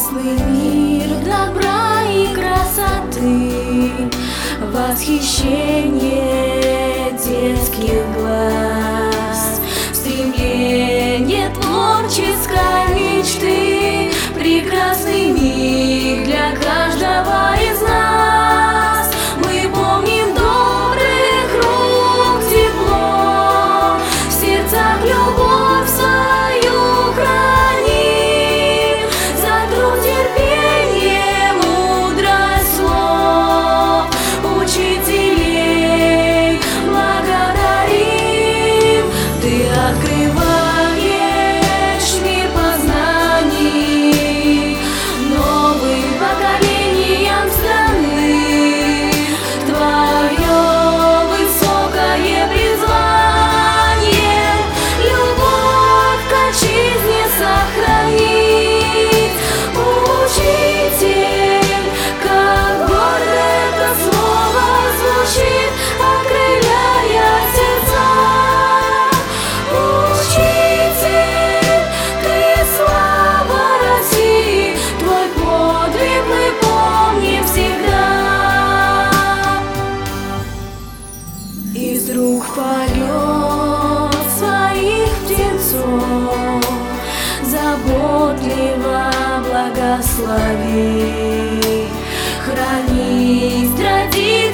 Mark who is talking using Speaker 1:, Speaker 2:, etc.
Speaker 1: Прекрасный мир добра и красоты, восхищение детских глаз, стремление творческой мечты, прекрасный миг для каждого из нас. Мы помним добрых рук тепло, в сердцах любовь свою храним, за труд, терпение, мудрость слов учителей благодарим. Ты открываешь мир познаний новым поколениям страны. Твое высокое призвание любовь к отчизне сохранить. Учитель, как гордо это слово звучит, окрыляя сердца. Учитель, ты слава России, твой подвиг мы помним всегда. Из рук полет своих птенцов заботливо благослови, хранить традиции